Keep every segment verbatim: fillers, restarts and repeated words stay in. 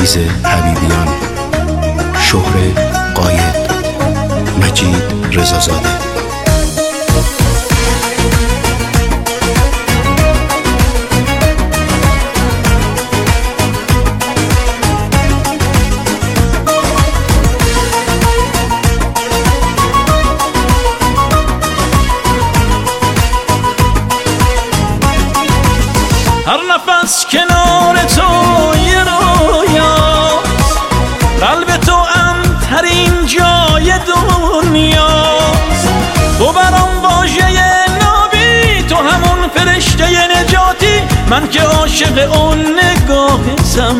عزیز حبیبیان، شهره قاید، مجید رضازاده. هر نفس کنار تو یه رویاست، قلب تو امترین جای دنیاست. تو برام واژه نابی، تو همون فرشته نجاتی، من که عاشق اون نگاهتم.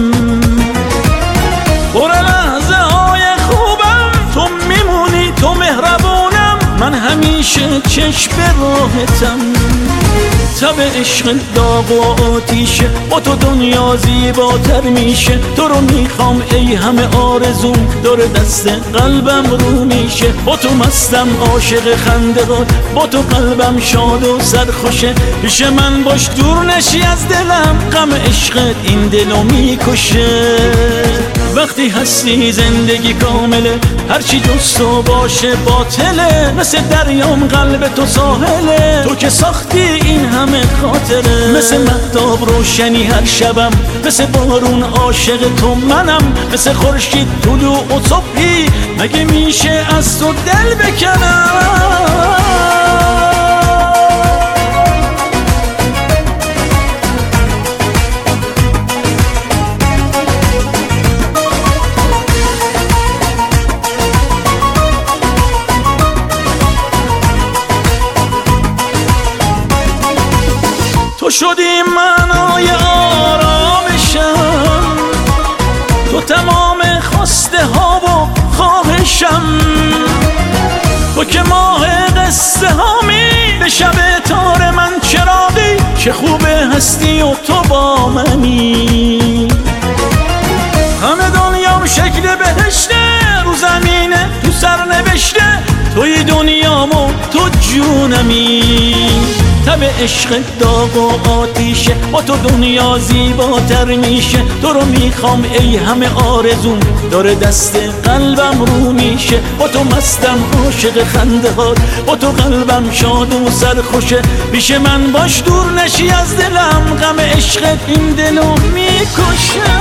پر لحظه های خوبم تو میمونی، تو مهربونم، من همیشه چشم راهتم. تب عشق داغ و آتیشه، با تو دنیا زیباتر میشه. تو رو میخوام ای همه آرزوم، دور دست قلبم رو میشه. با تو مستم عاشق خنده‌ات، با تو قلبم شاد و سرخوشه. پیش من باش دور نشی از دلم، غم عشقت این دلو میکشه. وقتی هستی زندگی کامله، هرچی جز تو باشه باطله. مثل دریام قلب تو ساحله، تو که ساختی این همه خاطره. مثل مهتاب روشنی هر شبم، مثل بارون عاشق تو منم. مثل خورشید طلوع و صبحی، مگه میشه از تو دل بکنم؟ تو شدی معنای آرامشم، تو تمام خواسته ها و خواهشم. تو که ماه قصه هامی، به شب تار من چراغی. چه خوبه هستی و تو با منی. همه دنیام شکل بهشته، رو زمینه تو سر نوشته. توی دنیامو تو جونمی. تب عشق داغ و آتیشه، با تو دنیا زیباتر میشه. تو رو میخوام ای همه آرزوم، دور دست قلبم رو میشه. با تو مستم عاشق خنده‌ات، با تو قلبم شاد و سرخوشه. پیش من باش دور نشی از دلم، غم عشقت این دلو میکشه.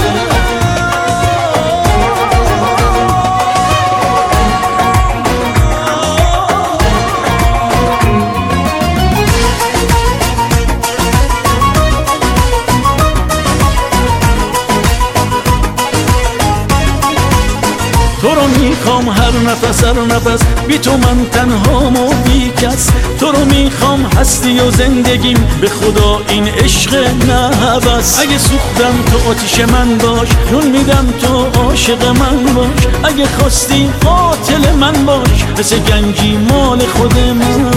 تو رو میخوام هر نفس هر نفس، بی تو من تنهام و بی کس. تو رو میخوام هستی و زندگیم، به خدا این عشق نه هوس. اگه سوختم تو آتیش من باش، جون میدم تو عاشق من باش. اگه خواستی قاتل من باش، مثل گنجی مال خود من.